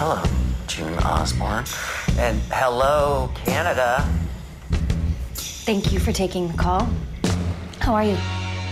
hello, June Osborne. And hello, Canada. Thank you for taking the call. How are you?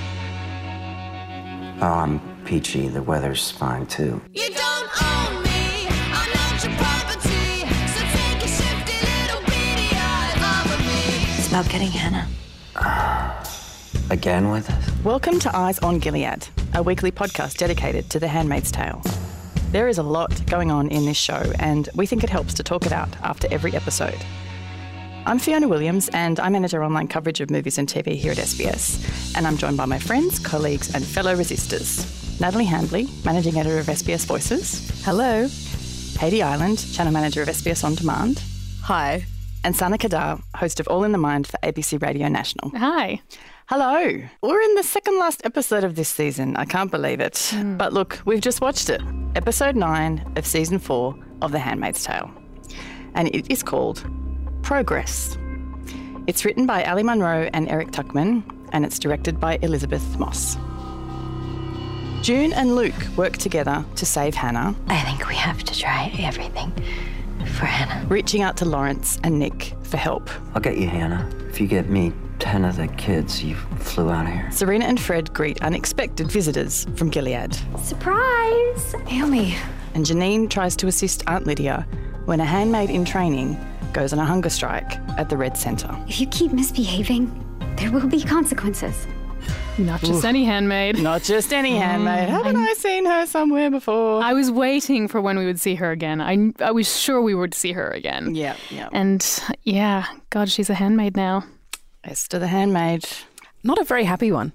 Oh, I'm peachy. The weather's fine, too. You don't own me, I'm not your property. So take a shifty little beady eye over me. It's about getting Hannah. Again with us? Welcome to Eyes on Gilead, a weekly podcast dedicated to The Handmaid's Tale. There is a lot going on in this show, and we think it helps to talk it out after every episode. I'm Fiona Williams, and I manage our online coverage of movies and TV here at SBS, and I'm joined by my friends, colleagues and fellow resistors. Natalie Handley, Managing Editor of SBS Voices. Hello. Haydee Island, Channel Manager of SBS On Demand. Hi. And Sana Kadar, host of All in the Mind for ABC Radio National. Hi. Hello. We're in the second last episode of this season. I can't believe it. But look, we've just watched it. Episode 9 of Season 4 of The Handmaid's Tale. And it is called Progress. It's written by Ali Munro and Eric Tuchman, and it's directed by Elizabeth Moss. June and Luke work together to save Hannah, I think we have to try everything for Hannah. reaching out to Lawrence and Nick for help. I'll get you, Hannah. If you get me 10 of the kids you flew out here. Serena and Fred greet unexpected visitors from Gilead, Surprise! Naomi. and Janine tries to assist Aunt Lydia when a handmaid in training goes on a hunger strike at the Red Centre. If you keep misbehaving, there will be consequences. Not just any handmaid. Not just any handmaid. Haven't I seen her somewhere before? I was waiting for when we would see her again. I was sure we would see her again. Yeah. And yeah, God, she's a handmaid now. Esther the handmaid. Not a very happy one.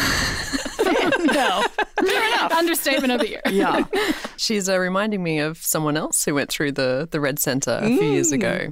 No. Fair enough. Understatement of the year. Yeah. She's reminding me of someone else who went through the Red Centre a few years ago.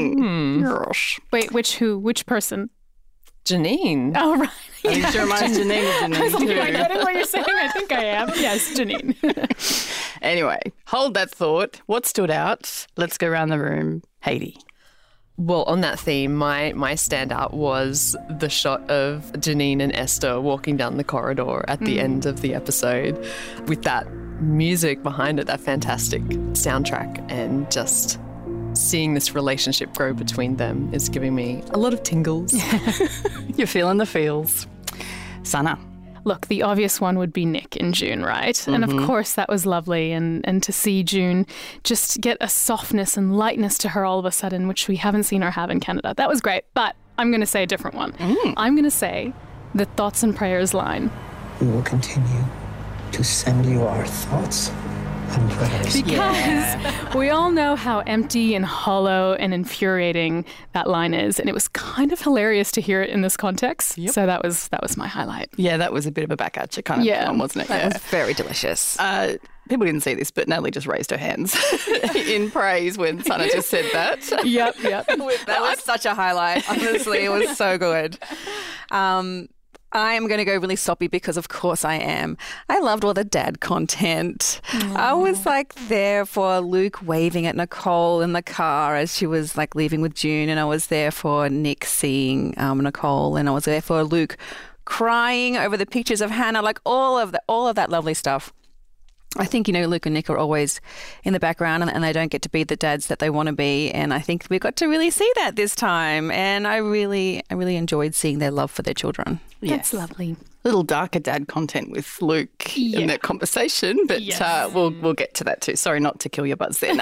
Gosh. Wait, which person? Janine. Oh, right. I think she reminds Janine of I was like, Janine am I too. getting what you're saying? I think I am. Yes, Janine. Anyway, hold that thought. What stood out? Let's go around the room. Haydee. Well, on that theme, my standout was the shot of Janine and Esther walking down the corridor at the end of the episode with that music behind it, that fantastic soundtrack, and just seeing this relationship grow between them is giving me a lot of tingles. You're feeling the feels. Sana. Look, the obvious one would be Nick and June, right? And of course that was lovely. And to see June just get a softness and lightness to her all of a sudden, which we haven't seen her have in Canada. That was great. But I'm going to say a different one. I'm going to say the thoughts and prayers line. We will continue to send you our thoughts and prayers. Because we all know how empty and hollow and infuriating that line is. And it was kind of hilarious to hear it in this context. So that was my highlight. Yeah, that was a bit of a back at you kind of one, wasn't it? That was very delicious. People didn't see this, but Natalie just raised her hands in praise when Sana just said that. Yep. That was such a highlight. Honestly, it was so good. I'm going to go really soppy because, of course, I am. I loved all the dad content. I was like there for Luke waving at Nicole in the car as she was like leaving with June, and I was there for Nick seeing Nicole, and I was there for Luke crying over the pictures of Hannah, like all of that lovely stuff. I think, Luke and Nick are always in the background and they don't get to be the dads that they want to be. And I think we got to really see that this time. And I really enjoyed seeing their love for their children. That's lovely. Little darker dad content with Luke in that conversation, but we'll get to that too. Sorry not to kill your buzz there. No.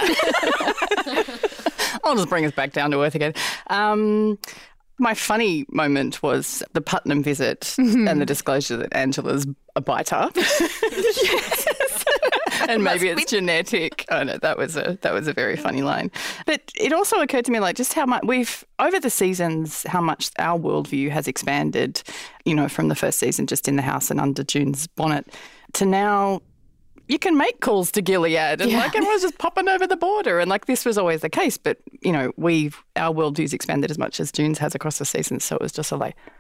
I'll just bring us back down to earth again. My funny moment was the Putnam visit and the disclosure that Angela's a biter. And maybe it's genetic. Oh no, that was a very funny line. But it also occurred to me just how much over the seasons, how much our worldview has expanded, from the first season just in the house and under June's bonnet to now you can make calls to Gilead and everyone's just popping over the border. And this was always the case. But, our worldview's expanded as much as June's has across the seasons. So it was just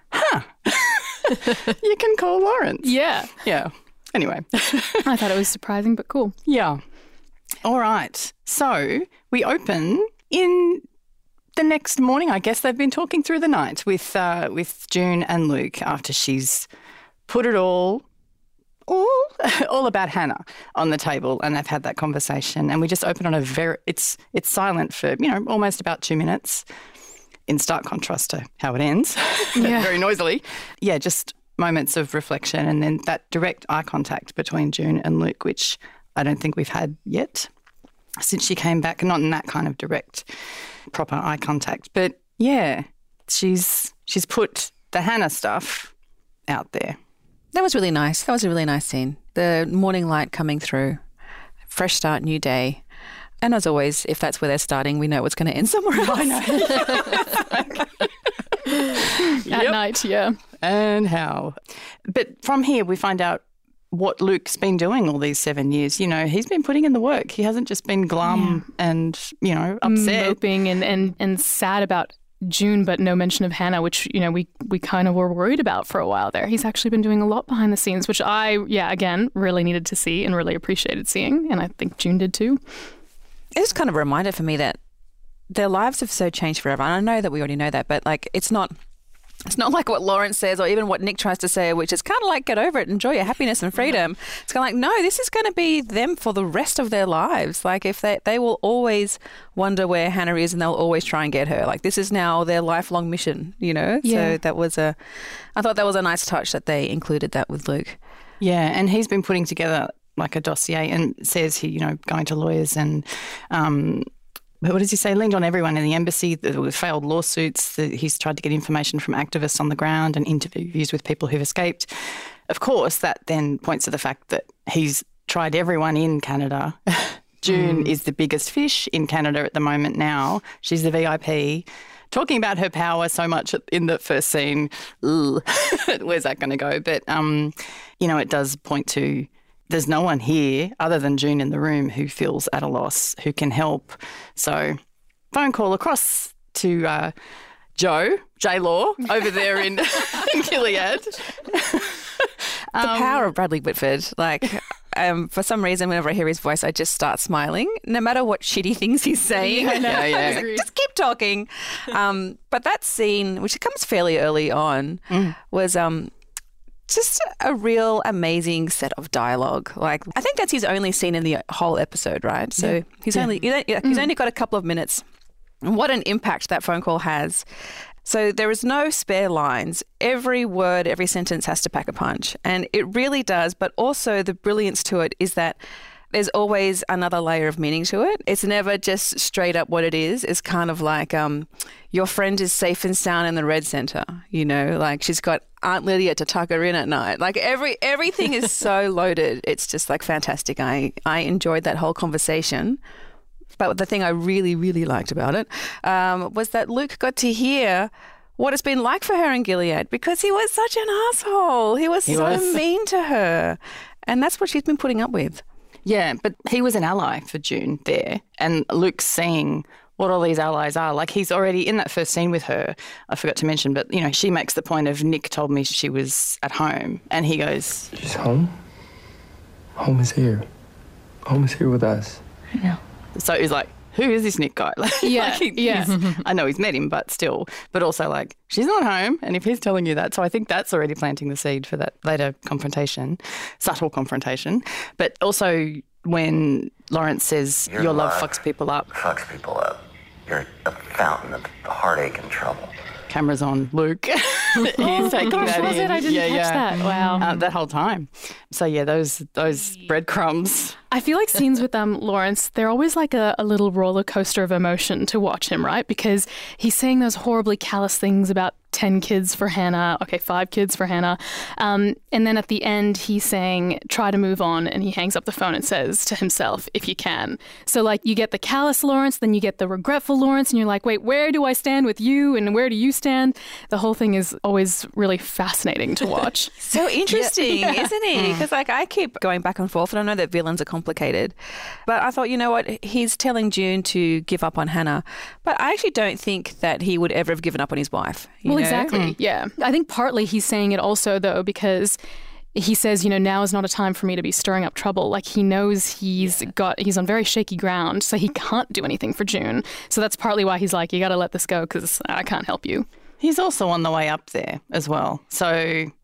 you can call Lawrence. Yeah. Yeah. Anyway. I thought it was surprising, but cool. Yeah. All right. So we open in the next morning. I guess they've been talking through the night with June and Luke after she's put it all all about Hannah on the table, and they've had that conversation. And we just open on it's silent for, almost about 2 minutes, in stark contrast to how it ends, very noisily. Yeah, just moments of reflection, and then that direct eye contact between June and Luke, which I don't think we've had yet since she came back, not in that kind of direct, proper eye contact. But yeah, she's put the Hannah stuff out there. That was really nice. That was a really nice scene. The morning light coming through, fresh start, new day. And as always, if that's where they're starting, we know it's going to end somewhere else. I know. At night, yeah. And how. But from here, we find out what Luke's been doing all these 7 years. He's been putting in the work. He hasn't just been glum and, upset. Moping and sad about June, but no mention of Hannah, which, we kind of were worried about for a while there. He's actually been doing a lot behind the scenes, which I, again, really needed to see and really appreciated seeing. And I think June did too. It's kind of a reminder for me that their lives have so changed forever. And I know that we already know that, but it's not like what Lawrence says or even what Nick tries to say, which is kind of like, get over it, enjoy your happiness and freedom. It's kind of like, no, this is going to be them for the rest of their lives. Like, if they will always wonder where Hannah is, and they'll always try and get her. Like, this is now their lifelong mission, Yeah. So I thought that was a nice touch that they included that with Luke. Yeah, and he's been putting together like a dossier and says he, going to lawyers and what does he say? Leaned on everyone in the embassy. There were failed lawsuits. He's tried to get information from activists on the ground and interviews with people who've escaped. Of course, that then points to the fact that he's tried everyone in Canada. June is the biggest fish in Canada at the moment now. She's the VIP. Talking about her power so much in the first scene. Where's that going to go? But, it does point to there's no one here other than June in the room who feels at a loss, who can help. So phone call across to J-Law, over there in Gilead. The power of Bradley Whitford. Like, for some reason, whenever I hear his voice, I just start smiling, no matter what shitty things he's saying. Yeah. Like, just keep talking. But that scene, which comes fairly early on, was just a real amazing set of dialogue. Like, I think that's his only scene in the whole episode, right? So he's only got a couple of minutes. And what an impact that phone call has. So there is no spare lines. Every word, every sentence has to pack a punch. And it really does. But also the brilliance to it is that there's always another layer of meaning to it. It's never just straight up what it is. It's kind of like your friend is safe and sound in the Red Centre, like she's got Aunt Lydia to tuck her in at night. Like everything is so loaded. It's just like fantastic. I enjoyed that whole conversation. But the thing I really, really liked about it was that Luke got to hear what it's been like for her in Gilead, because he was such an asshole. He was mean to her. And that's what she's been putting up with. Yeah, but he was an ally for June there, and Luke's seeing what all these allies are. Like, he's already in that first scene with her. I forgot to mention, but, she makes the point of, Nick told me she was at home, and he goes, she's home? Home is here. Home is here with us. I know. So he's like, who is this Nick guy? I know he's met him, but still. But also, like, she's not home. And if he's telling you that, so I think that's already planting the seed for that later confrontation, subtle confrontation. But also when Lawrence says your love fucks people up. Fucks people up. You're a fountain of heartache and trouble. Cameras on Luke. He's taking that was in. it? I didn't catch that. Wow. That whole time. So yeah, those breadcrumbs. I feel like scenes with Lawrence, they're always like a little roller coaster of emotion to watch him, right? Because he's saying those horribly callous things about 10 kids for Hannah. Okay, 5 kids for Hannah. And then at the end, he's saying, try to move on. And he hangs up the phone and says to himself, if you can. So like, you get the callous Lawrence, then you get the regretful Lawrence, and you're like, wait, where do I stand with you? And where do you stand? The whole thing is always really fascinating to watch. So interesting, isn't he? Because like, I keep going back and forth, and I know that villains are complicated, but I thought, you know what, he's telling June to give up on Hannah, but I actually don't think that he would ever have given up on his wife. Well, exactly. Yeah. I think partly he's saying it also, though, because he says, now is not a time for me to be stirring up trouble. Like, he knows he's on very shaky ground, so he can't do anything for June. So that's partly why he's like, you got to let this go because I can't help you. He's also on the way up there as well. So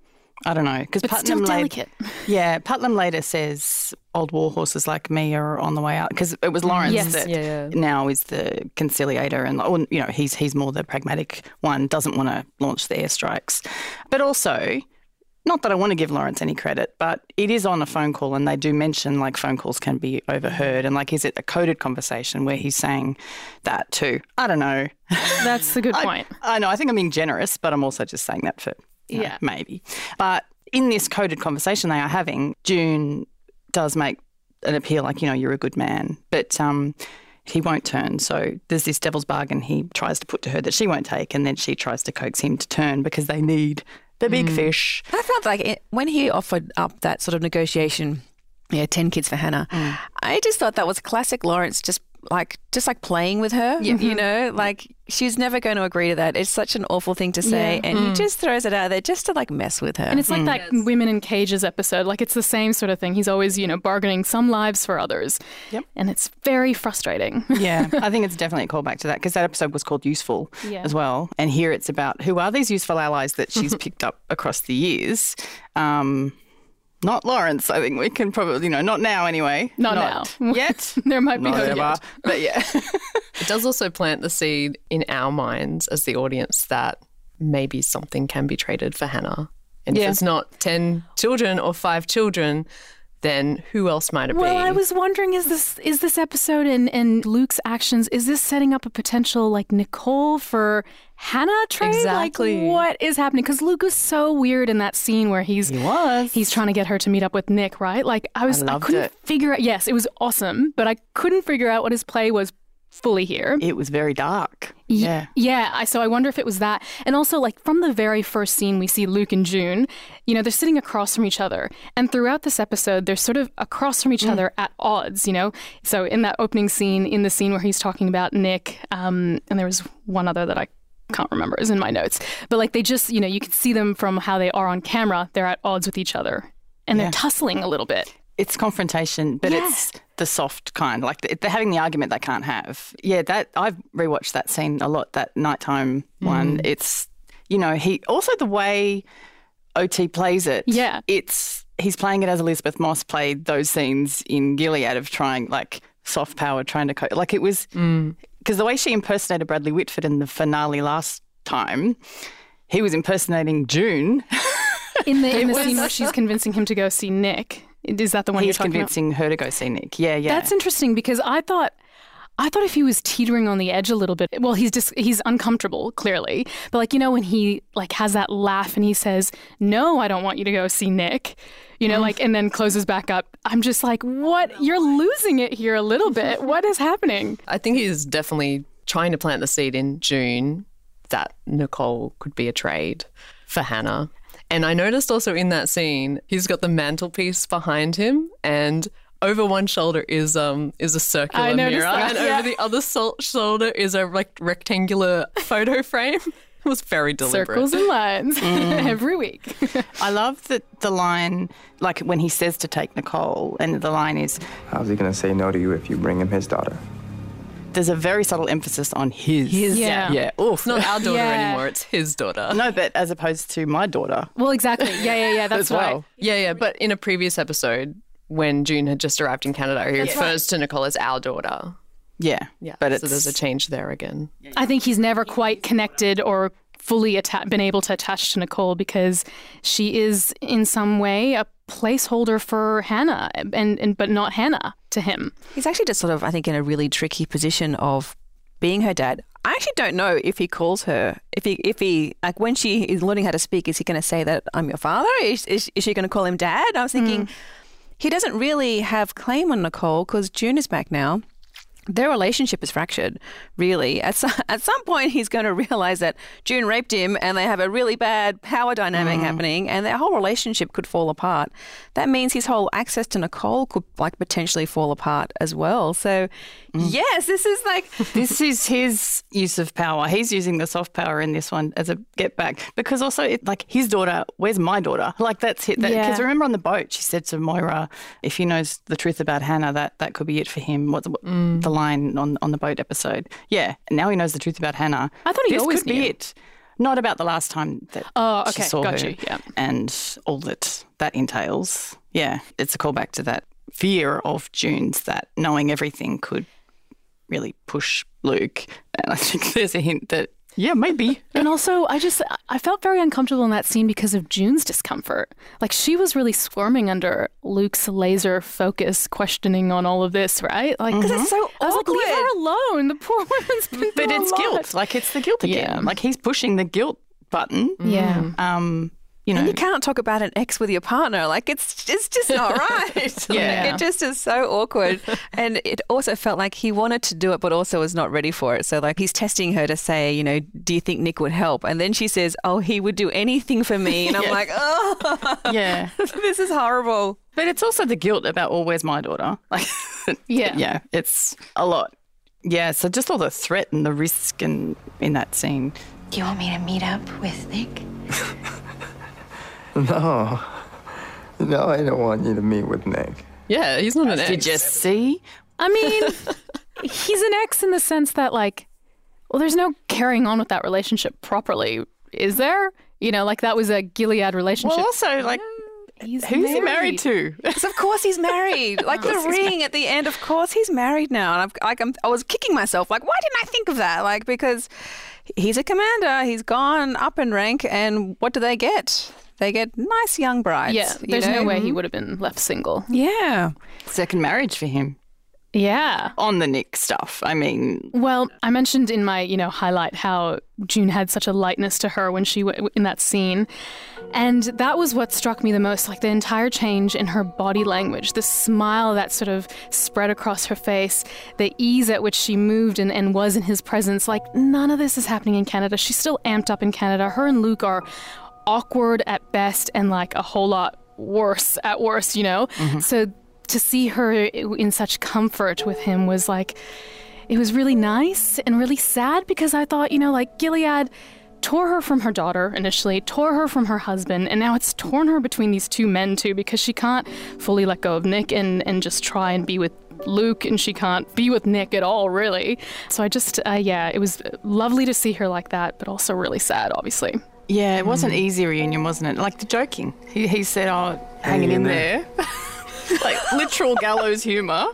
I don't know. Because But still delicate. Yeah, Putnam later says old war horses like me are on the way out, because it was Lawrence Yes. that now is the conciliator, and he's more the pragmatic one, doesn't want to launch the airstrikes. But also, not that I want to give Lawrence any credit, but it is on a phone call, and they do mention like phone calls can be overheard, and like, is it a coded conversation where he's saying that too? I don't know. That's a good point. I know. I think I'm being generous, but I'm also just saying that for maybe. But in this coded conversation they are having, June does make an appeal like, you're a good man, but he won't turn. So there's this devil's bargain he tries to put to her that she won't take, and then she tries to coax him to turn because they need the big fish. I felt like when he offered up that sort of negotiation, 10 kids for Hannah, I just thought that was classic Lawrence, just like playing with her, like she's never going to agree to that. It's such an awful thing to say, and he just throws it out there just to like mess with her. And it's like that Women in Cages episode. Like, it's the same sort of thing. He's always, bargaining some lives for others. Yep. And it's very frustrating. Yeah, I think it's definitely a callback to that, because that episode was called Useful as well. And here it's about who are these useful allies that she's picked up across the years. Not Lawrence, I think we can probably, not now anyway. Not now. Yet. There might be Not no ever. yet. But yeah. It does also plant the seed in our minds as the audience that maybe something can be traded for Hannah. And if it's not 10 children or 5 children, then who else might it be? Well, I was wondering, is this episode and Luke's actions, is this setting up a potential like Nicole for Hannah trade? Exactly. Like, what is happening? Because Luke was so weird in that scene where he's trying to get her to meet up with Nick, right? Like, I couldn't figure out. Yes, it was awesome, but I couldn't figure out what his play was fully here. It was very dark. So I wonder if it was that. And also, like, from the very first scene, we see Luke and June, they're sitting across from each other. And throughout this episode, they're sort of across from each other at odds, So in that opening scene, in the scene where he's talking about Nick, and there was one other that I can't remember, is in my notes. But like, they just, you can see them from how they are on camera. They're at odds with each other. And they're tussling a little bit. It's confrontation, but it's the soft kind. Like, they're having the argument they can't have. Yeah, that I've rewatched that scene a lot, that nighttime one. It's, he also the way OT plays it. Yeah. He's playing it as Elizabeth Moss played those scenes in Gilead of trying, like, soft power, trying to like, it was, because the way she impersonated Bradley Whitford in the finale last time, he was impersonating June. In the scene where she's convincing him to go see Nick. Is that the one you're talking about? He's convincing her to go see Nick. Yeah. That's interesting, because I thought if he was teetering on the edge a little bit, well, he's uncomfortable, clearly. But like, when he like has that laugh and he says, "No, I don't want you to go see Nick," like, and then closes back up. I'm just like, what? You're losing it here a little bit. What is happening? I think he's definitely trying to plant the seed in June that Nicole could be a trade for Hannah. And I noticed also in that scene, he's got the mantelpiece behind him, and over one shoulder is a circular mirror, and over the other shoulder is a rectangular photo frame. It was very deliberate. Circles and lines every week. I love that the line, like when he says to take Nicole, and the line is, How's he going to say no to you if you bring him his daughter? There's a very subtle emphasis on his. Yeah. Yeah. Oof. It's not our daughter anymore, it's his daughter. No, but as opposed to my daughter. Well, exactly. Yeah. That's as well. right. Yeah. But in a previous episode, when June had just arrived in Canada, he refers to Nicole as our daughter. Yeah. But so there's a change there again. I think he's never quite connected or fully been able to attach to Nicole, because she is in some way a placeholder for Hannah, but not Hannah to him. He's actually just sort of, I think, in a really tricky position of being her dad. I actually don't know if he calls her, if he like, when she is learning how to speak, is he going to say that I'm your father? Is she going to call him dad? I was thinking he doesn't really have claim on Nicole, because June is back now. Their relationship is fractured, really. At some point, he's going to realize that June raped him and they have a really bad power dynamic happening, and their whole relationship could fall apart. That means his whole access to Nicole could like potentially fall apart as well. So, yes, this is his use of power. He's using the soft power in this one as a get back, because also like his daughter, where's my daughter? Like, that's it. Because remember on the boat, she said to Moira, if he knows the truth about Hannah, that could be it for him. What's the line on the boat episode? Yeah, and now he knows the truth about Hannah. I thought he this always could be knew. it. Not about the last time that Oh, she okay, saw got her you, yeah. and all that entails. Yeah, it's a callback to that fear of June's, that knowing everything could really push Luke. And I think there's a hint that, yeah, maybe. And also, I felt very uncomfortable in that scene because of June's discomfort. Like, she was really squirming under Luke's laser focus questioning on all of this, right? Like, because it's so I was like, leave her alone. The poor woman's been through But a it's lot. guilt. Like, it's the guilt again. Yeah. Like, he's pushing the guilt button. Yeah. You know, And you can't talk about an ex with your partner. Like, it's just not right. Yeah. It just is so awkward. And it also felt like he wanted to do it, but also was not ready for it. So, like, he's testing her to say, you know, do you think Nick would help? And then she says, oh, he would do anything for me. And I'm like, oh, yeah. this is horrible. But it's also the guilt about, oh, where's my daughter? Like, Yeah. yeah, it's a lot. Yeah, so just all the threat and the risk in that scene. Do you want me to meet up with Nick? No. No, I don't want you to meet with Nick. Yeah, he's not an ex. Did you see? I mean, he's an ex in the sense that, like, well, there's no carrying on with that relationship properly, is there? You know, like, that was a Gilead relationship. Well, also, like, He's who's he married to? Because of course he's married. Like the ring at the end, of course he's married now. And I was kicking myself. Like, why didn't I think of that? Like, because he's a commander. He's gone up in rank. And what do they get? They get nice young brides. Yeah, there's no way he would have been left single. Yeah. Second marriage for him Yeah. on the Nick stuff. I mean, Well, I mentioned in my, highlight how June had such a lightness to her when she in that scene. And that was what struck me the most, like the entire change in her body language, the smile that sort of spread across her face, the ease at which she moved and was in his presence. Like, none of this is happening in Canada. She's still amped up in Canada. Her and Luke are awkward at best and like a whole lot worse at worst, So to see her in such comfort with him was like, it was really nice and really sad because I thought, like Gilead tore her from her daughter initially, tore her from her husband, and now it's torn her between these two men too because she can't fully let go of Nick and just try and be with Luke, and she can't be with Nick at all, really. So I just, it was lovely to see her like that, but also really sad, obviously. yeah, it wasn't easy reunion, wasn't it? Like the joking. He said, oh, hanging in there. Like literal gallows humour.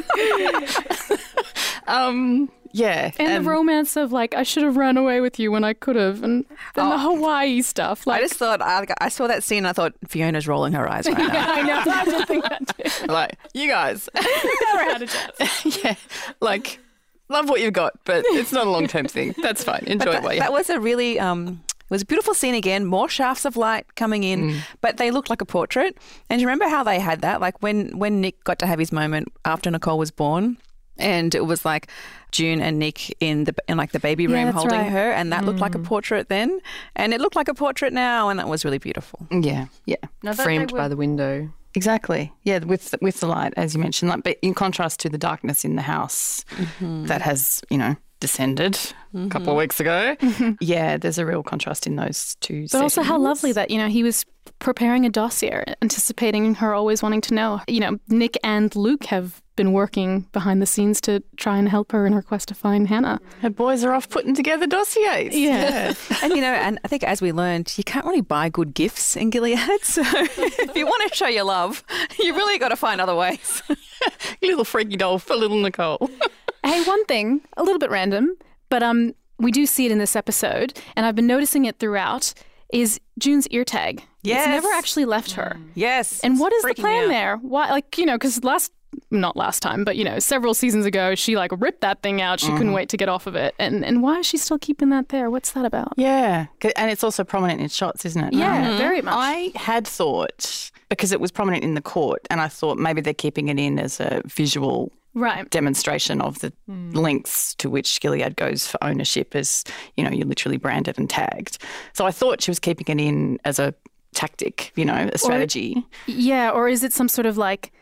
Yeah. And the romance of like, I should have ran away with you when I could have, and then the Hawaii stuff. Like, I just thought, I saw that scene and I thought, Fiona's rolling her eyes right now. yeah, I know. I did think that too. like, you guys. Never had a chance. Yeah. Like, love what you've got, but it's not a long-term thing. That's fine. Enjoy it while you That was a really, it was a beautiful scene again, more shafts of light coming in, but they looked like a portrait. And you remember how they had that? Like when Nick got to have his moment after Nicole was born, and it was like June and Nick in like the baby room that's holding right. her, and that looked like a portrait then, and it looked like a portrait now, and that was really beautiful. Yeah, yeah. No, Framed by the window. Exactly. Yeah, with the light, as you mentioned, like, but in contrast to the darkness in the house that has, descended a couple of weeks ago. Yeah, there's a real contrast in those two But also how settings. lovely that, he was preparing a dossier, anticipating her always wanting to know. Nick and Luke have been working behind the scenes to try and help her in her quest to find Hannah. Her boys are off putting together dossiers. Yeah. And and I think as we learned, you can't really buy good gifts in Gilead. So if you want to show your love, you really got to find other ways. Little freaky doll for little Nicole. Hey, one thing, a little bit random, but we do see it in this episode, and I've been noticing it throughout, is June's ear tag. Yes. It's never actually left her. Yes. And what is the Freaking me plan out. there? Why, because not last time, but, several seasons ago, she, ripped that thing out. She couldn't wait to get off of it. And why is she still keeping that there? What's that about? Yeah, and it's also prominent in shots, isn't it? Yeah, very much. I had thought, because it was prominent in the court, and I thought maybe they're keeping it in as a visual Right. demonstration of the lengths to which Gilead goes for ownership as, you're literally branded and tagged. So I thought she was keeping it in as a tactic, a strategy. Yeah, or is it some sort of,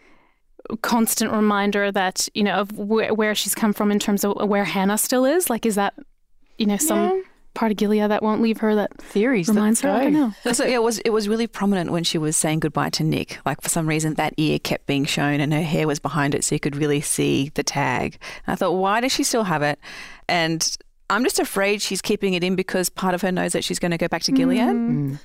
constant reminder that, of where she's come from in terms of where Hannah still is? Like, is that, some part of Gilead that won't leave her that Theories. reminds her? I don't know. So it was really prominent when she was saying goodbye to Nick. Like for some reason that ear kept being shown and her hair was behind it so you could really see the tag. And I thought, why does she still have it? And I'm just afraid she's keeping it in because part of her knows that she's going to go back to Gilead.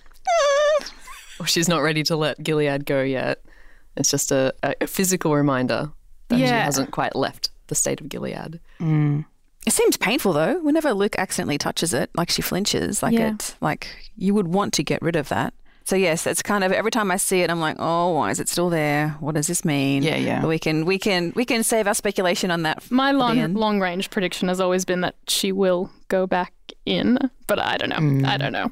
Or she's not ready to let Gilead go yet. It's just a physical reminder that she hasn't quite left the state of Gilead. It seems painful though. Whenever Luke accidentally touches it, like she flinches, like you would want to get rid of that. So yes, it's kind of every time I see it, I'm like, oh, why is it still there? What does this mean? Yeah. But we can save our speculation on that. My long range prediction has always been that she will go back in, but I don't know. I don't know.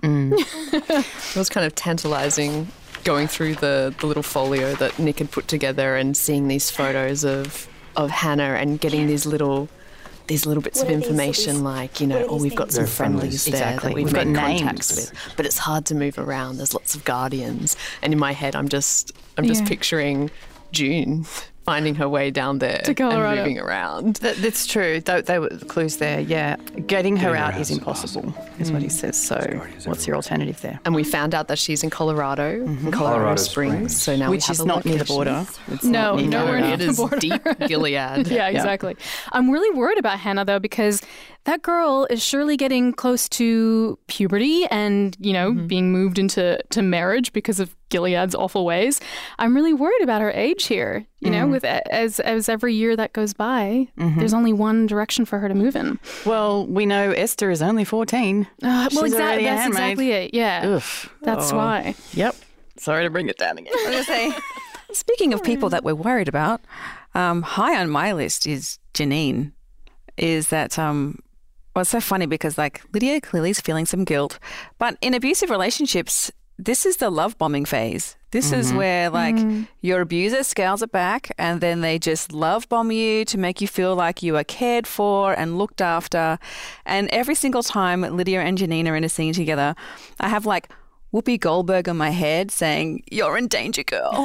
It was kind of tantalising going through the little folio that Nick had put together and seeing these photos of Hannah and getting these little bits of information like, we've got some friendlies there that we've made contacts with, but it's hard to move around. There's lots of guardians. And in my head, I'm just picturing June finding her way down there to Colorado and moving around. That's true. They were the clues there, yeah. Getting her out is impossible, is what he says. So what's your alternative there? And we found out that she's in Colorado, in Colorado Springs. So now Which we have is a not near the location. border. It's No, not near nowhere Canada. near It the is border. deep Gilead. Yeah, exactly. I'm really worried about Hannah, though, because that girl is surely getting close to puberty and, being moved into marriage because of Gilead's awful ways. I'm really worried about her age here. With as every year that goes by, there's only one direction for her to move in. Well, we know Esther is only 14. That's She's already a handmaid. exactly it. Yeah, Oof. that's why. Yep. Sorry to bring it down again. I was going to say, speaking of people that we're worried about, high on my list is Janine. Is that it's so funny because Lydia clearly is feeling some guilt, but in abusive relationships, this is the love bombing phase. This is where your abuser scales it back and then they just love bomb you to make you feel like you are cared for and looked after. And every single time Lydia and Janine are in a scene together, I have Whoopi Goldberg on my head saying, "You're in danger, girl,"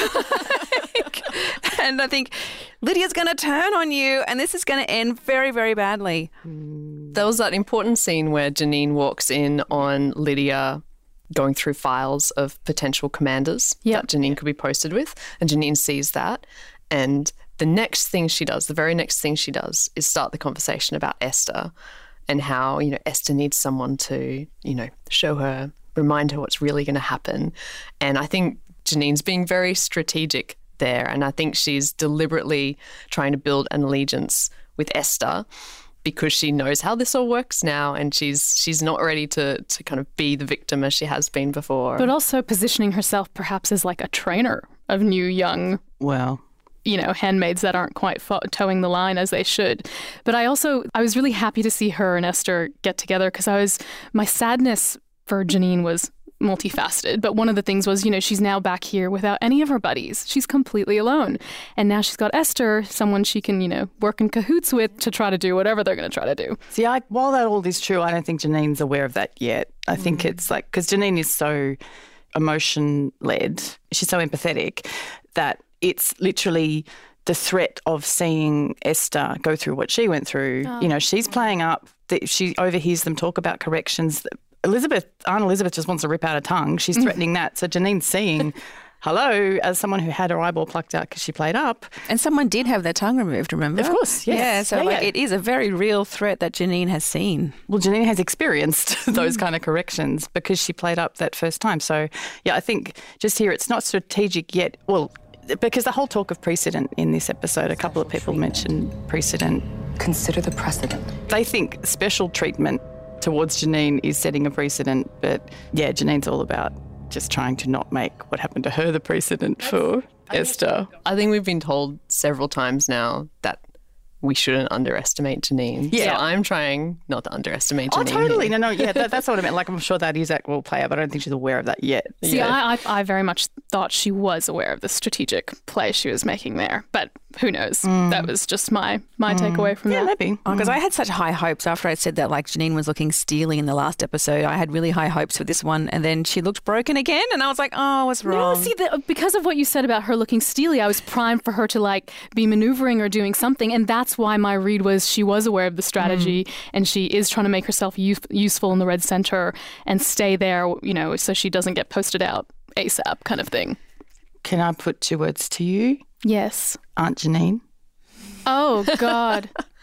And I think Lydia's going to turn on you and this is going to end very, very badly. There was that important scene where Janine walks in on Lydia going through files of potential commanders that Janine could be posted with, and Janine sees that. And the very next thing she does is start the conversation about Esther and how, Esther needs someone to, show her, remind her what's really going to happen. And I think Janine's being very strategic there, and I think she's deliberately trying to build an allegiance with Esther because she knows how this all works now, and she's not ready to kind of be the victim as she has been before. But also positioning herself perhaps as a trainer of new young handmaids that aren't quite towing the line as they should. But I was really happy to see her and Esther get together because my sadness for Janine was multifaceted. But one of the things was, she's now back here without any of her buddies. She's completely alone. And now she's got Esther, someone she can, work in cahoots with to try to do whatever they're going to try to do. See, while that all is true, I don't think Janine's aware of that yet. I think it's because Janine is so emotion-led, she's so empathetic that it's literally the threat of seeing Esther go through what she went through. She's playing up. She overhears them talk about corrections. Aunt Elizabeth just wants to rip out her tongue. She's threatening that. So Janine's seeing, hello, as someone who had her eyeball plucked out because she played up. And someone did have their tongue removed, remember? Of course, yes. Yeah, so it is a very real threat that Janine has seen. Well, Janine has experienced those kind of corrections because she played up that first time. So, yeah, I think just here it's not strategic yet. Well, because the whole talk of precedent in this episode, a couple of people mentioned precedent. Consider the precedent. They think special treatment towards Janine is setting a precedent, but yeah, Janine's all about just trying to not make what happened to her the precedent for Esther. I think we've been told several times now that we shouldn't underestimate Janine. Yeah. So I'm trying not to underestimate Janine. Oh, totally. here. No, yeah, that's what I meant. I'm sure that is that will play out, but I don't think she's aware of that yet. See, I very much thought she was aware of the strategic play she was making there, but who knows? That was just my takeaway from that. Yeah, maybe. Because I had such high hopes after I said that Janine was looking steely in the last episode. I had really high hopes for this one, and then she looked broken again, and I was like, oh, what's wrong? No, see, because of what you said about her looking steely, I was primed for her to be maneuvering or doing something, and that's why my read was she was aware of the strategy and she is trying to make herself useful in the Red Center and stay there, so she doesn't get posted out ASAP kind of thing. Can I put two words to you? Yes. Aunt Janine. Oh, God.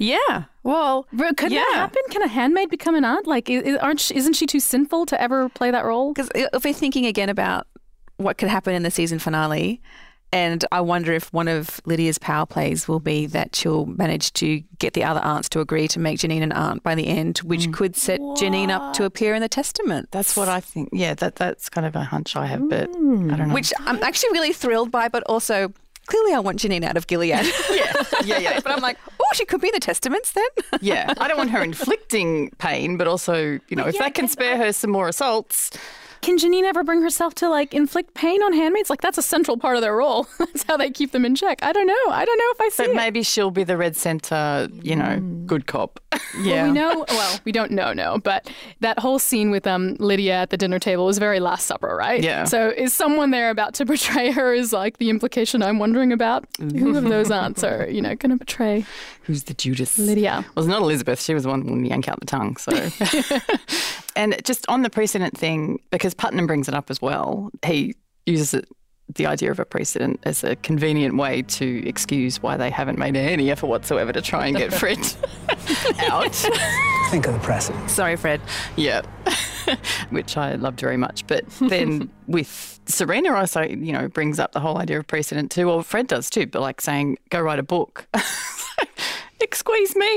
Yeah. Well, But could that happen? Can a handmaid become an aunt? Like, isn't she too sinful to ever play that role? because if we're thinking again about what could happen in the season finale, and I wonder if one of Lydia's power plays will be that she'll manage to get the other aunts to agree to make Janine an aunt by the end, which could set Janine up to appear in the Testament. That's what I think. Yeah, that's kind of a hunch I have, but I don't know. Which I'm actually really thrilled by, but also clearly I want Janine out of Gilead. yeah. But I'm like, oh, she could be in the Testaments then. Yeah, I don't want her inflicting pain, but also, if they can spare her some more assaults. Can Janine ever bring herself to like inflict pain on handmaids? Like that's a central part of their role. That's how they keep them in check. I don't know. I don't know if I see But it. maybe she'll be the Red Center, good cop. Yeah. We don't know, but that whole scene with Lydia at the dinner table was very Last Supper, right? Yeah. So is someone there about to betray her is like the implication I'm wondering about. Who of those aunts are, going to betray Who's the Judas? Lydia? Well, it's not Elizabeth. She was the one who yanked out the tongue. So, and just on the precedent thing, because Putnam brings it up as well, he uses the idea of a precedent as a convenient way to excuse why they haven't made any effort whatsoever to try and get Fred out. Think of the precedent. Sorry, Fred. Yeah, which I loved very much. But then with Serena also, brings up the whole idea of precedent too. Well, Fred does too, but like saying, go write a book. Excuse me.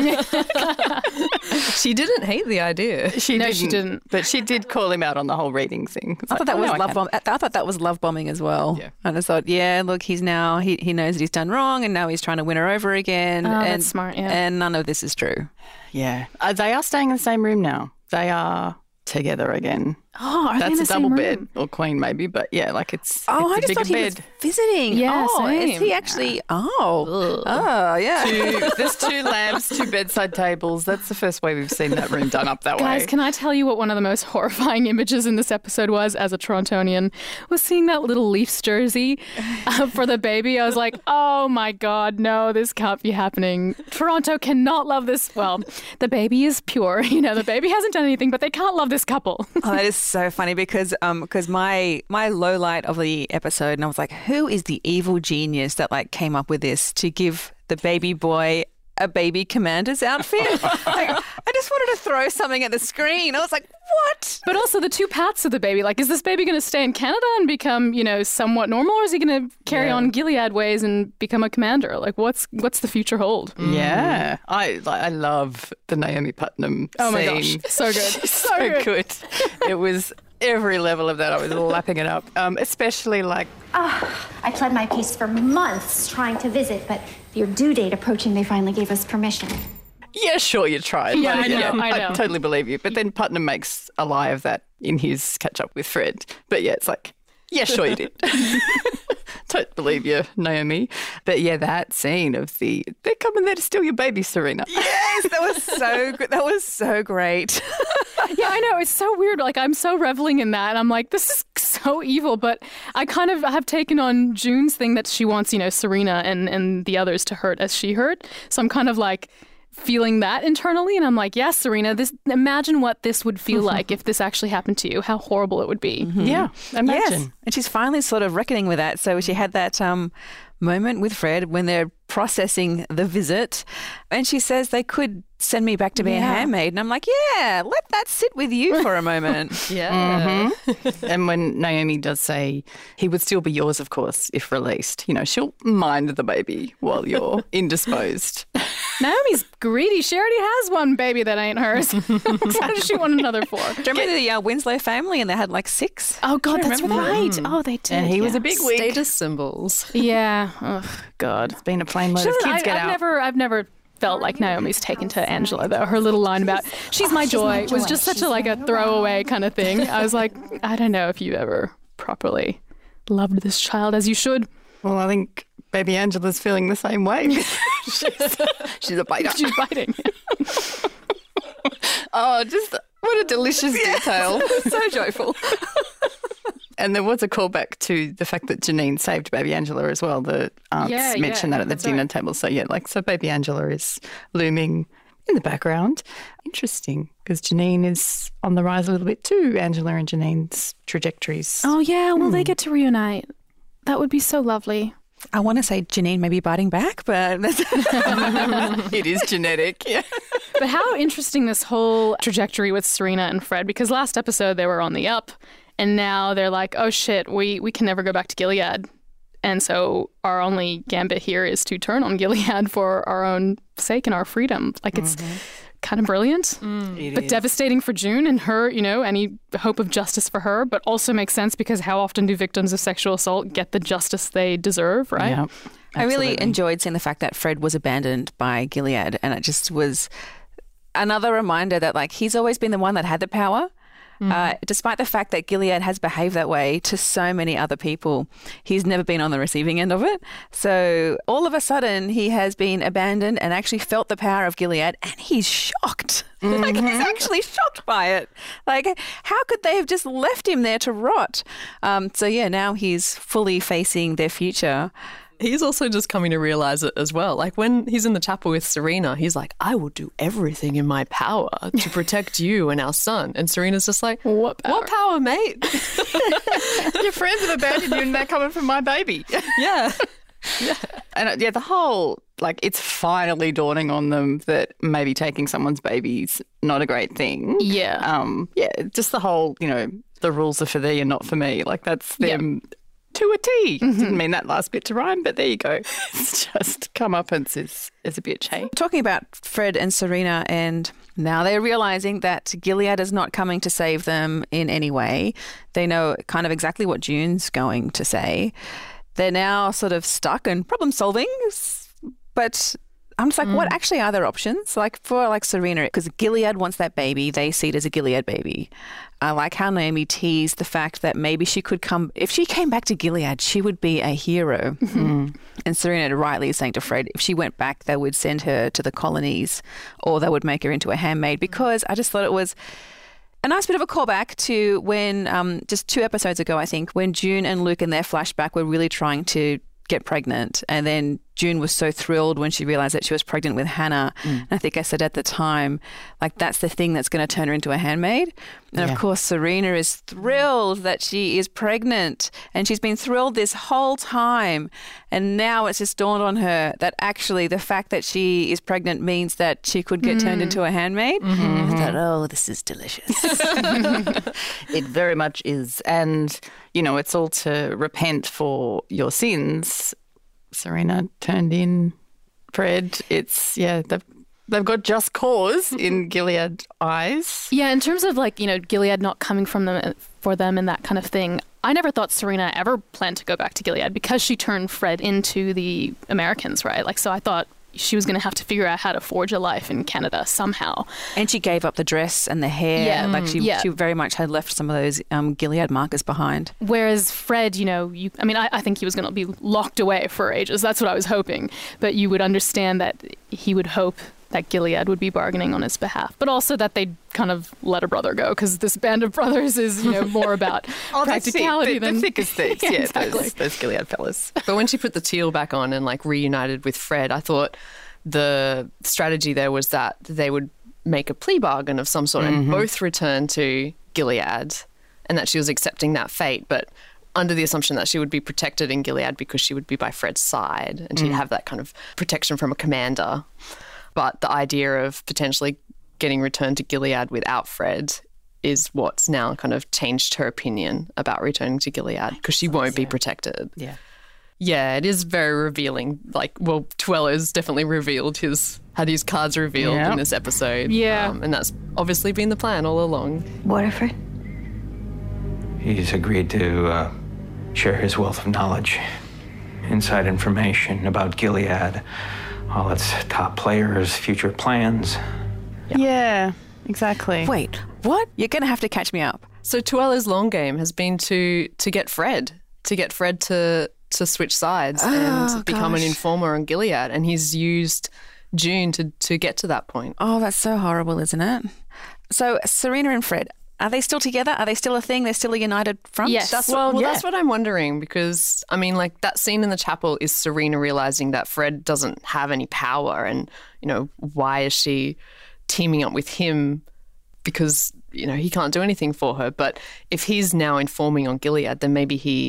She didn't hate the idea. She didn't. But she did call him out on the whole reading thing. I thought that was love bombing. I thought that was love bombing as well. Yeah. And I thought, look, he's now he knows that he's done wrong, and now he's trying to win her over again. Oh, and that's smart. Yeah. And none of this is true. Yeah. They are staying in the same room now. They are together again. Oh, are they in That's the a double same bed room? or queen maybe, but yeah, like it's Oh, I a just bigger thought he was bed. visiting. Yeah, oh, is same. he actually? Oh, yeah. There's 2 lamps, 2 bedside tables. That's the first way we've seen that room done up that Guys, way. can I tell you what one of the most horrifying images in this episode was as a Torontonian? Was seeing that little Leafs jersey for the baby. I was like, oh my God, no, this can't be happening. Toronto cannot love this. Well, the baby is pure. The baby hasn't done anything, but they can't love this couple. Oh, that is so funny because my low light of the episode, and I was like, who is the evil genius that like came up with this to give the baby boy a baby commander's outfit? I just wanted to throw something at the screen. I was like, what? But also the 2 paths of the baby. Like, is this baby going to stay in Canada and become, somewhat normal, or is he going to carry on Gilead ways and become a commander? Like, what's the future hold? Yeah. I love the Naomi Putnam Oh my scene. gosh, so good. So good. It was every level of that. I was lapping it up, especially like, I pled my case for months trying to visit, but your due date approaching, they finally gave us permission. yeah, sure, you tried. Yeah, Like, I know. I totally believe you. But then Putnam makes a lie of that in his catch up with Fred. But yeah, it's like, yeah, sure you did. Don't believe you, Naomi. But yeah, that scene of they're coming there to steal your baby, Serena. Yes, that was so good. That was so great. Yeah, I know. It's so weird. Like, I'm so reveling in that. I'm like, this is so evil. But I kind of have taken on June's thing that she wants, Serena and the others to hurt as she hurt. So I'm kind of like feeling that internally. And I'm like, yes, Serena, imagine what this would feel like if this actually happened to you, how horrible it would be. Yeah, imagine. Yes. And she's finally sort of reckoning with that. So she had that moment with Fred when they're processing the visit, and she says they could send me back to be a handmaid. And I'm like, yeah, let that sit with you for a moment. Yeah. And when Naomi does say he would still be yours, of course, if released, she'll mind the baby while you're indisposed. Naomi's greedy. She already has one baby that ain't hers. What does she want another for? Do you remember the Winslow family and they had like 6? Oh, God, Do you that's remember that? right. Oh, they did. And he was yeah. a big wig. Status symbols. Yeah. Oh, God. It's been a plain load of kids get out. I've never felt like Naomi's taken to Angela, though. Her little line about she's my joy was just such a throwaway kind of thing. I was like, I don't know if you ever properly loved this child as you should. Well, I think baby Angela's feeling the same way. she's a biter. She's biting. Oh, just what a delicious detail. So joyful. And there was a callback to the fact that Janine saved baby Angela as well. The aunts mentioned that at the dinner table. So yeah, so baby Angela is looming in the background. Interesting, because Janine is on the rise a little bit too, Angela and Janine's trajectories. Oh, yeah. Well, they get to reunite. That would be so lovely. I want to say Janine may be biting back, but It is genetic. Yeah. But how interesting this whole trajectory with Serena and Fred, because last episode they were on the up and now they're like, oh shit, we can never go back to Gilead. And so our only gambit here is to turn on Gilead for our own sake and our freedom. Like it's kind of brilliant, but devastating for June and her, any hope of justice for her, but also makes sense because how often do victims of sexual assault get the justice they deserve, right? Yeah. I really enjoyed seeing the fact that Fred was abandoned by Gilead, and it just was another reminder that like he's always been the one that had the power. Despite the fact that Gilead has behaved that way to so many other people, he's never been on the receiving end of it. So all of a sudden, he has been abandoned and actually felt the power of Gilead, and he's shocked. Like he's actually shocked by it. Like how could they have just left him there to rot? So yeah, now he's fully facing their future. He's also just coming to realize it as well. Like when he's in the chapel with Serena, he's like, I will do everything in my power to protect you and our son. And Serena's just like, what power, mate? Your friends have abandoned you and they're coming for my baby. Yeah. And the whole, like, it's finally dawning on them that maybe taking someone's baby's not a great thing. Yeah. Just the whole, the rules are for thee and not for me. Like that's them. To a T. Didn't mean that last bit to rhyme, but there you go. It's just comeuppance is a bitch, hey? Talking about Fred and Serena, and now they're realising that Gilead is not coming to save them in any way. They know kind of exactly what June's going to say. They're now sort of stuck and problem solving, but I'm just like, what actually are their options? Like for like Serena, because Gilead wants that baby, they see it as a Gilead baby. I like how Naomi teased the fact that maybe she could come, if she came back to Gilead, she would be a hero. And Serena rightly is saying to Fred, if she went back, they would send her to the colonies or they would make her into a handmaid, because I just thought it was a nice bit of a callback to when just 2 episodes ago, I think, when June and Luke in their flashback were really trying to get pregnant, and then June was so thrilled when she realized that she was pregnant with Hannah. And I think I said at the time, like, that's the thing that's going to turn her into a handmaid. And of course, Serena is thrilled that she is pregnant, and she's been thrilled this whole time. And now it's just dawned on her that actually the fact that she is pregnant means that she could get turned into a handmaid. I thought, oh, this is delicious. It very much is. And, it's all to repent for your sins. Serena turned in Fred. It's, they've got just cause in Gilead eyes. Yeah, in terms of like, Gilead not coming from them for them and that kind of thing, I never thought Serena ever planned to go back to Gilead because she turned Fred into the Americans, right? Like, so I thought she was going to have to figure out how to forge a life in Canada somehow. And she gave up the dress and the hair. Yeah. Like she very much had left some of those Gilead markers behind. Whereas Fred, I think he was going to be locked away for ages. That's what I was hoping. But you would understand that he would hope that Gilead would be bargaining on his behalf, but also that they'd kind of let a brother go, because this band of brothers is, more about practicality than the thickest thieves. Yeah, exactly. those Gilead fellas. But when she put the teal back on and like reunited with Fred, I thought the strategy there was that they would make a plea bargain of some sort and both return to Gilead, and that she was accepting that fate, but under the assumption that she would be protected in Gilead because she would be by Fred's side and she'd have that kind of protection from a commander. But the idea of potentially getting returned to Gilead without Fred is what's now kind of changed her opinion about returning to Gilead, because she won't be protected. Yeah. Yeah, it is very revealing. Like, well, Tuello's definitely had his cards revealed in this episode. Yeah. And that's obviously been the plan all along. Waterford? He's agreed to share his wealth of knowledge, inside information about Gilead, all its top players, future plans. Yeah, exactly. Wait, what? You're going to have to catch me up. So Tuello's long game has been to get Fred to switch sides and become an informer on Gilead, and he's used June to get to that point. Oh, that's so horrible, isn't it? So Serena and Fred, are they still together? Are they still a thing? They're still a united front? Yes. That's what I'm wondering, because, I mean, like, that scene in the chapel is Serena realizing that Fred doesn't have any power, and, why is she teaming up with him? Because, he can't do anything for her. But if he's now informing on Gilead, then maybe he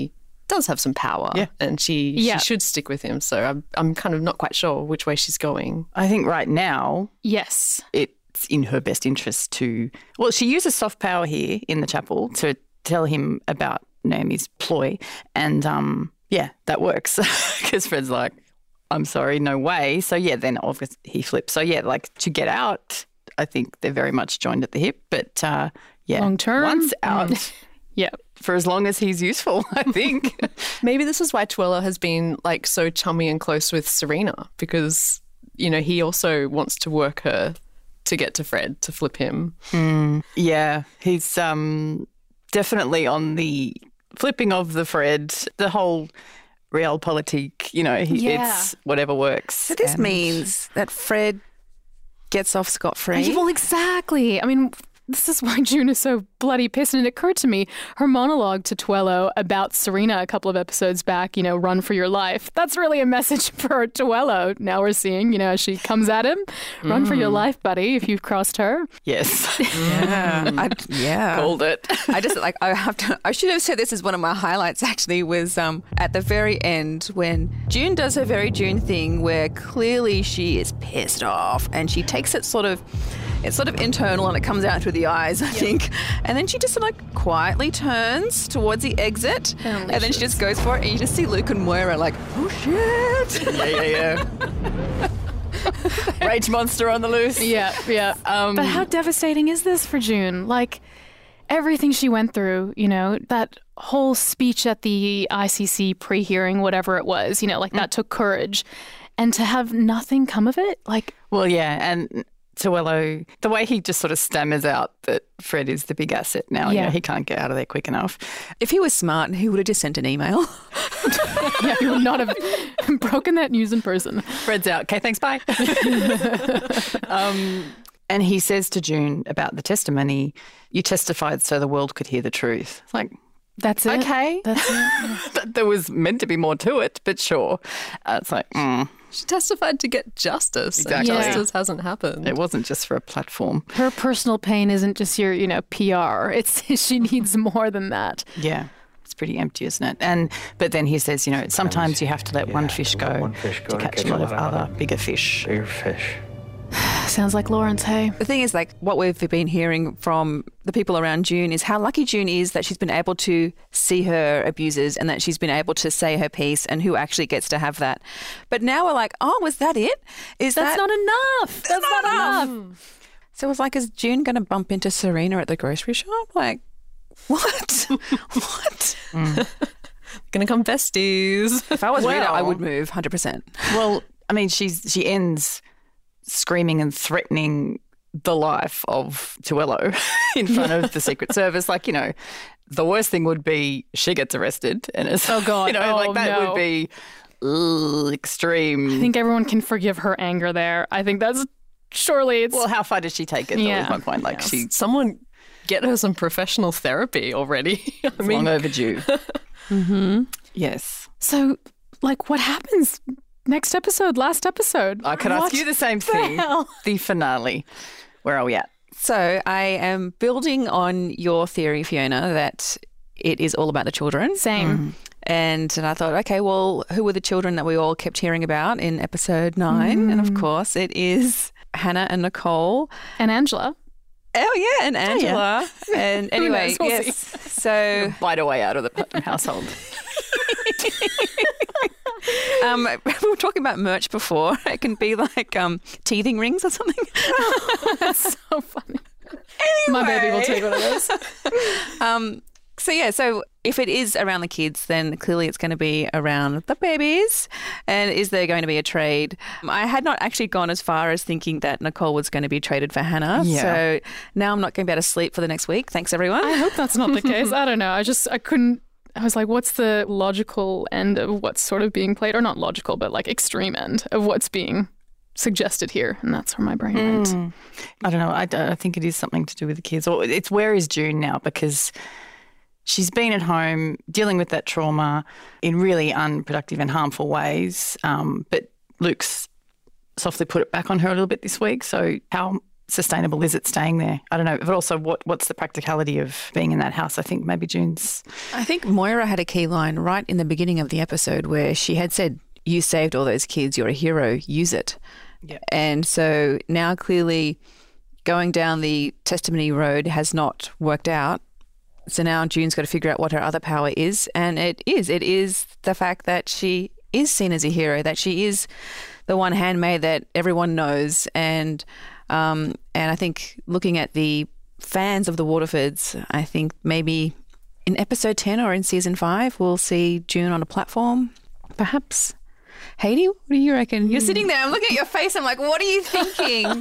does have some power, and she should stick with him. So I'm kind of not quite sure which way she's going. I think right now, Yes. it's in her best interest to. Well, she uses soft power here in the chapel to tell him about Naomi's ploy, and that works because Fred's like, "I'm sorry, no way." So then obviously he flips. So like to get out, I think they're very much joined at the hip. But long term, once out. Yeah. For as long as he's useful, I think. Maybe this is why Tuello has been like so chummy and close with Serena, because, he also wants to work her to get to Fred, to flip him. Yeah, he's definitely on the flipping of the Fred, the whole realpolitik, it's whatever works. So this means that Fred gets off scot-free? Well, exactly. I mean, this is why June is so bloody pissed. And it occurred to me, her monologue to Tuello about Serena a couple of episodes back, run for your life. That's really a message for Tuello. Now we're seeing, as she comes at him, run for your life, buddy, if you've crossed her. Yes. Yeah. Called it. I should have said this as one of my highlights actually was at the very end when June does her very June thing where clearly she is pissed off and she takes it it's sort of internal and it comes out through the eyes, I think. And then she just sort of quietly turns towards the exit and then she just goes for it and you just see Luke and Moira like, oh shit. Yeah. Rage monster on the loose. Yeah. But how devastating is this for June? Like, everything she went through, that whole speech at the ICC pre-hearing, whatever it was, that took courage. And to have nothing come of it, like... Well, yeah, and Tuello, the way he just sort of stammers out that Fred is the big asset now, he can't get out of there quick enough. If he was smart, he would have just sent an email. Yeah, he would not have broken that news in person. Fred's out. Okay, thanks, bye. And he says to June about the testimony, you testified so the world could hear the truth. It's like, that's it. Okay. That's it. There was meant to be more to it, but sure. It's like, She testified to get justice. Exactly. And justice hasn't happened. It wasn't just for a platform. Her personal pain isn't just your, PR. She needs more than that. Yeah. It's pretty empty, isn't it? But then he says, sometimes you have to let one fish go to catch a lot of other bigger fish. Bigger fish. Sounds like Lawrence, hey? The thing is, like, what we've been hearing from the people around June is how lucky June is that she's been able to see her abusers and that she's been able to say her piece and who actually gets to have that. But now we're like, oh, was that it? That's not enough. That's not enough. So it was like, is June going to bump into Serena at the grocery shop? Like, what? What? Gonna come besties. If I was Rita, I would move 100%. Well, I mean, she ends screaming and threatening the life of Tuello in front of the Secret Service. Like, the worst thing would be she gets arrested. And it's, oh, God. That would be extreme. I think everyone can forgive her anger there. I think that's surely it's... Well, how far does she take it? That was my point. Like, someone get her some professional therapy already. I mean, long overdue. Mm-hmm. Yes. So, like, what happens next episode, last episode? I could ask you the same thing. The finale. Where are we at? So I am building on your theory, Fiona, that it is all about the children. Same. And I thought, okay, well, who were the children that we all kept hearing about in episode 9? And of course, it is Hannah and Nicole. And Angela. Oh, yeah, and Angela. Oh, yeah. And anyway, we'll yes. See. So bite away out of the Putnam household. We were talking about merch before. It can be like teething rings or something. That's so funny. Anyway. My baby will take one of those. So if it is around the kids, then clearly it's going to be around the babies. And is there going to be a trade? I had not actually gone as far as thinking that Nicole was going to be traded for Hannah. Yeah. So now I'm not going to be able to sleep for the next week. Thanks, everyone. I hope that's not the case. I don't know. I couldn't. I was like, what's the logical end of what's sort of being played? Or not logical, but like extreme end of what's being suggested here. And that's where my brain went. I don't know. I think it is something to do with the kids. Or it's where is June now? Because she's been at home dealing with that trauma in really unproductive and harmful ways. But Luke's softly put it back on her a little bit this week. So how sustainable is it staying there? I don't know. But also, what's the practicality of being in that house? I think maybe June's. I think Moira had a key line right in the beginning of the episode where she had said, "You saved all those kids. You're a hero. Use it." Yeah. And so now clearly going down the testimony road has not worked out. So now June's got to figure out what her other power is. And it is the fact that she is seen as a hero, that she is the one handmaid that everyone knows. And I think looking at the fans of the Waterfords, I think maybe in episode 10 or in season 5, we'll see June on a platform, perhaps. Haiti, what do you reckon? You're sitting there, I'm looking at your face, I'm like, what are you thinking?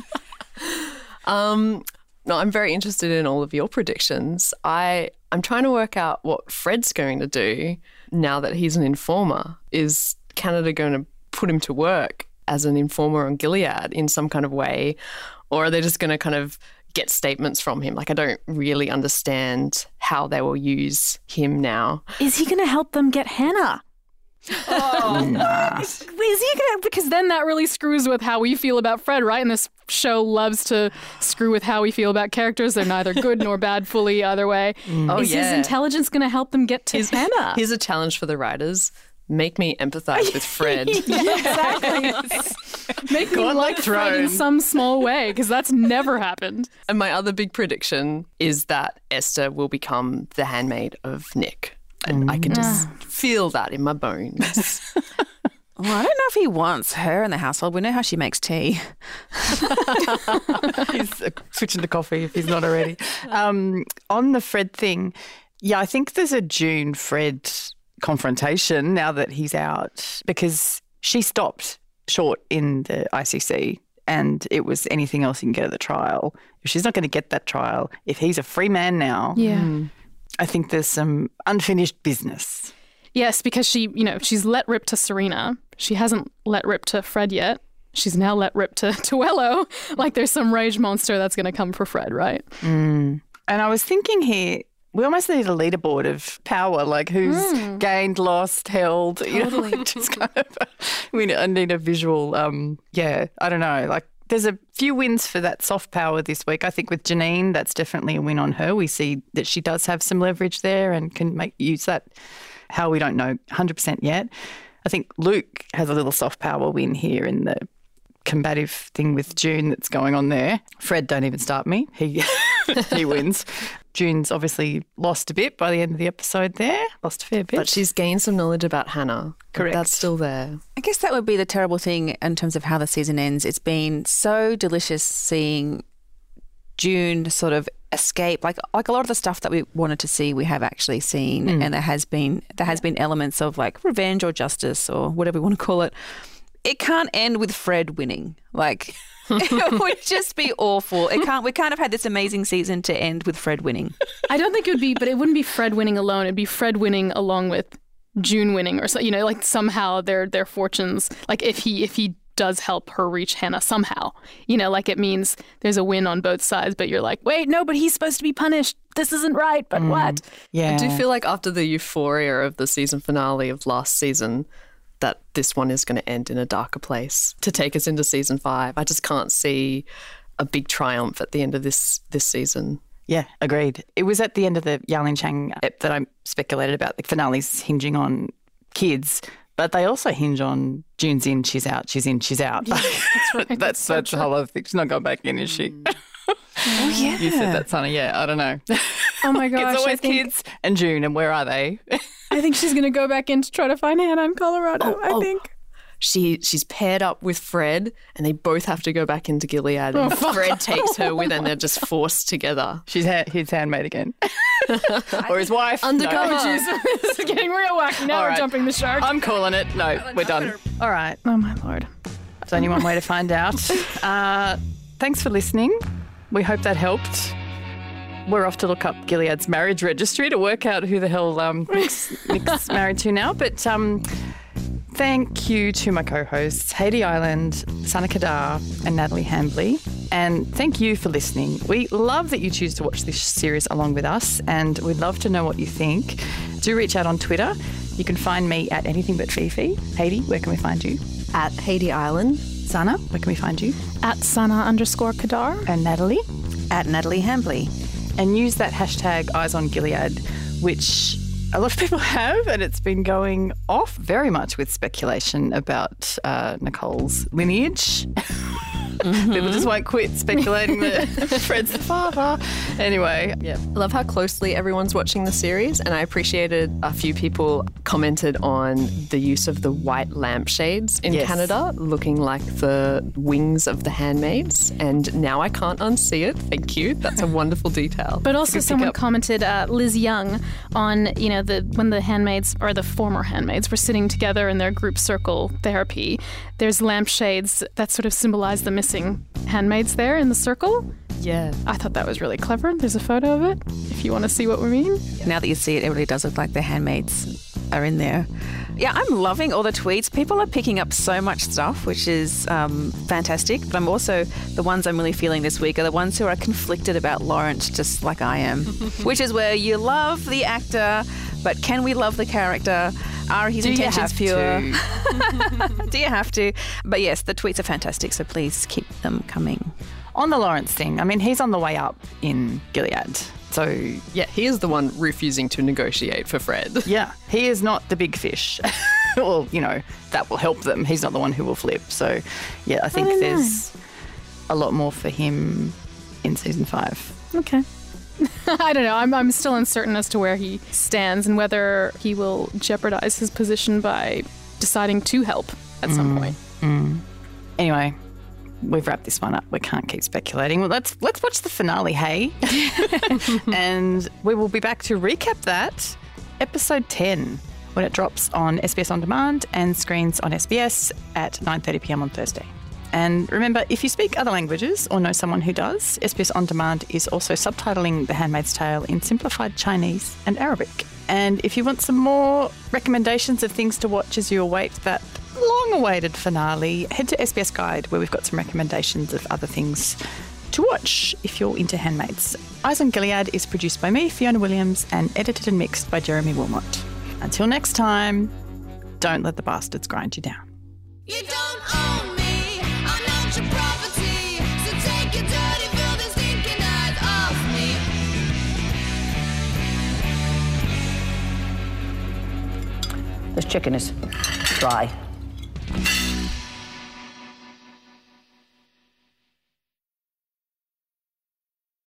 No, I'm very interested in all of your predictions. I'm trying to work out what Fred's going to do now that he's an informer. Is Canada going to put him to work as an informer on Gilead in some kind of way? Or are they just going to kind of get statements from him? Like, I don't really understand how they will use him now. Is he going to help them get Hannah? Oh, nah. Is he gonna? Because then that really screws with how we feel about Fred, right? And this show loves to screw with how we feel about characters. They're neither good nor bad fully either way. Is his intelligence going to help them get to Hannah? Here's a challenge for the writers. Make me empathize with Fred. Exactly. Make me like Fred in some small way, because that's never happened. And my other big prediction is that Esther will become the handmaid of Nick. And I can just feel that in my bones. Well, I don't know if he wants her in the household. We know how she makes tea. He's switching to coffee if he's not already. On the Fred thing, yeah, I think there's a June-Fred confrontation now that he's out, because she stopped short in the ICC and it was anything else you can get at the trial. If she's not going to get that trial, if he's a free man now, I think there's some unfinished business. Yes, because she's let rip to Serena. She hasn't let rip to Fred yet. She's now let rip to Tuello. Like there's some rage monster that's going to come for Fred, right? And I was thinking here, we almost need a leaderboard of power, like who's gained, lost, held. Totally. You know, just kind of, I need a visual, I don't know, like there's a few wins for that soft power this week. I think with Janine, that's definitely a win on her. We see that she does have some leverage there and can use that. How we don't know 100% yet. I think Luke has a little soft power win here in the combative thing with June that's going on there. Fred, don't even start me. He wins. June's obviously lost a bit by the end of the episode there. Lost a fair bit. But she's gained some knowledge about Hannah. Correct. That's still there. I guess that would be the terrible thing in terms of how the season ends. It's been so delicious seeing June sort of escape, like a lot of the stuff that we wanted to see, we have actually seen, and there has been elements of like revenge or justice or whatever we want to call it. It can't end with Fred winning. Like it would just be awful. We can't have had this amazing season to end with Fred winning. I don't think it would be, but it wouldn't be Fred winning alone. It'd be Fred winning along with June winning, or so, like somehow their fortunes. Like if he does help her reach Hannah somehow. Like it means there's a win on both sides, but you're like, wait, no, but he's supposed to be punished. This isn't right, but what? Yeah. I do feel like after the euphoria of the season finale of last season, that this one is going to end in a darker place to take us into season 5. I just can't see a big triumph at the end of this season. Yeah, agreed. It was at the end of the Yarlin Chang ep that I speculated about the finales hinging on kids, but they also hinge on June's in, she's out, she's in, she's out. Yeah, that's right. that's the whole other thing. She's not going back in, is she? Oh, yeah. You said that, Sonny. Yeah, I don't know. Oh, my gosh. It's always kids and June, and where are they? I think she's going to go back in to try to find Hannah in Colorado, I think. She's paired up with Fred and they both have to go back into Gilead and Fred takes her with and they're just forced together. She's his handmaid again. Or his wife. Undercover. No. This is getting real wacky. Now we're jumping the shark. I'm calling it. No, we're done. All right. Oh, my Lord. There's only one way to find out. Thanks for listening. We hope that helped. We're off to look up Gilead's marriage registry to work out who the hell Nick's married to now. But thank you to my co-hosts, Haiti Island, Sana Kadar and Natalie Hambley. And thank you for listening. We love that you choose to watch this series along with us, and we'd love to know what you think. Do reach out on Twitter. You can find me at Anything But Fifi. Haiti, where can we find you? At Haiti Island. Sana, where can we find you? At Sana_Kadar. And Natalie? At Natalie Hambley. And use that hashtag #EyesOnGilead, which a lot of people have, and it's been going off very much with speculation about Nicole's lineage. People just won't quit speculating that Fred's the father. Anyway, yeah. I love how closely everyone's watching the series, and I appreciated a few people commented on the use of the white lampshades in Canada, looking like the wings of the handmaids, and now I can't unsee it. Thank you. That's a wonderful detail. But also someone commented, Liz Young, on, when the handmaids, or the former handmaids, were sitting together in their group circle therapy, there's lampshades that sort of symbolize the missing handmaids there in the circle. Yeah. I thought that was really clever. There's a photo of it, if you want to see what we mean. Now that you see it, it really does look like the handmaids are in there. Yeah, I'm loving all the tweets. People are picking up so much stuff, which is fantastic. But I'm also, the ones I'm really feeling this week are the ones who are conflicted about Lawrence, just like I am, which is where you love the actor, but can we love the character? Are his intentions pure? Do you have to? But yes, the tweets are fantastic, so please keep them coming. On the Lawrence thing, I mean, he's on the way up in Gilead. So, yeah, he is the one refusing to negotiate for Fred. Yeah, he is not the big fish. Well, that will help them. He's not the one who will flip. So, yeah, I think there's a lot more for him in season 5. Okay. I don't know. I'm still uncertain as to where he stands and whether he will jeopardize his position by deciding to help at some point. Anyway, we've wrapped this one up. We can't keep speculating. Well, let's watch the finale, hey? And we will be back to recap that episode 10 when it drops on SBS On Demand and screens on SBS at 9:30 p.m. on Thursday. And remember, if you speak other languages or know someone who does, SBS On Demand is also subtitling The Handmaid's Tale in simplified Chinese and Arabic. And if you want some more recommendations of things to watch as you await that long-awaited finale, head to SBS Guide, where we've got some recommendations of other things to watch if you're into Handmaids. Eyes on Gilead is produced by me, Fiona Williams, and edited and mixed by Jeremy Wilmot. Until next time, don't let the bastards grind you down. You don't own me, I'm not your property. So take your dirty, filthy, stinking eyes off me. This chicken is dry.